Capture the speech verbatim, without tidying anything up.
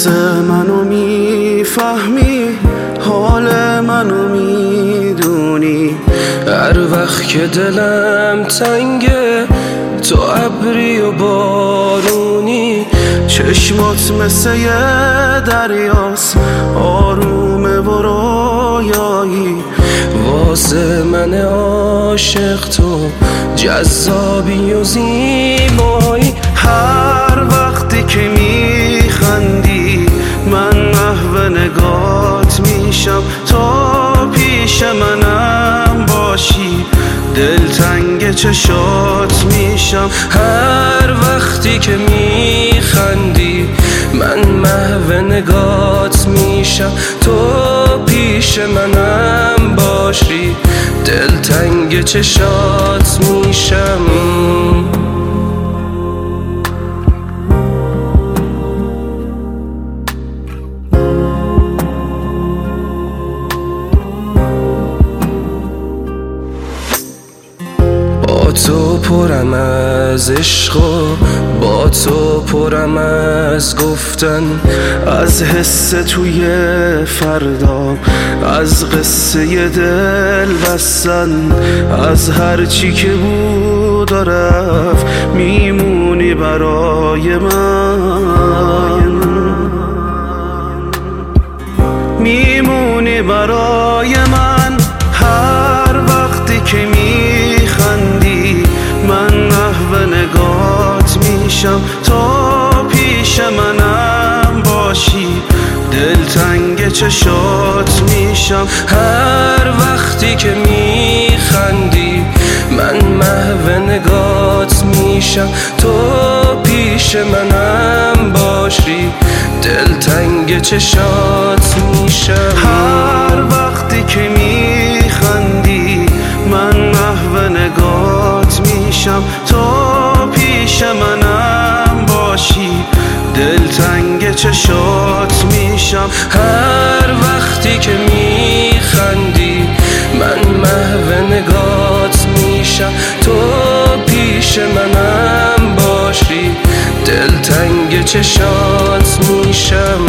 حس منو میفهمی، حال منو میدونی. هر وقت که دلم تنگه تو ابری و بارونی. چشمات مثل یه دریاست، آرومه و رویایی. واسه من عاشق تو جذابی و زیبایی. هر وقتی که میخندی من محو نگات میشم. تو پیش منم باشی دلتنگ چشات میشم. هر وقتی که میخندی من محو نگات میشم. تو پیش منم باشی دلتنگ چشات میشم. با تو پرم از عشق و با تو پرم از گفتن، از حس توی فردا، از قصه دل بستن. از هرچی که بود و رفت میمونی برای من، میمونی برای من. هر وقتی که میخندی من محو نگات میشم. تو پیش منم باشی دلتنگ چشات میشم. هر وقتی که میخندی من محو نگات میشم. تو پیش منم باشی دلتنگ چشات میشم. هر وقتی که میخندی من محو نگات میشم. تو پیش منم باشی دلتنگ چشات میشم. هر وقتی که میخندی من محو نگات میشم. تو پیش منم باشی دلتنگ چشات میشم.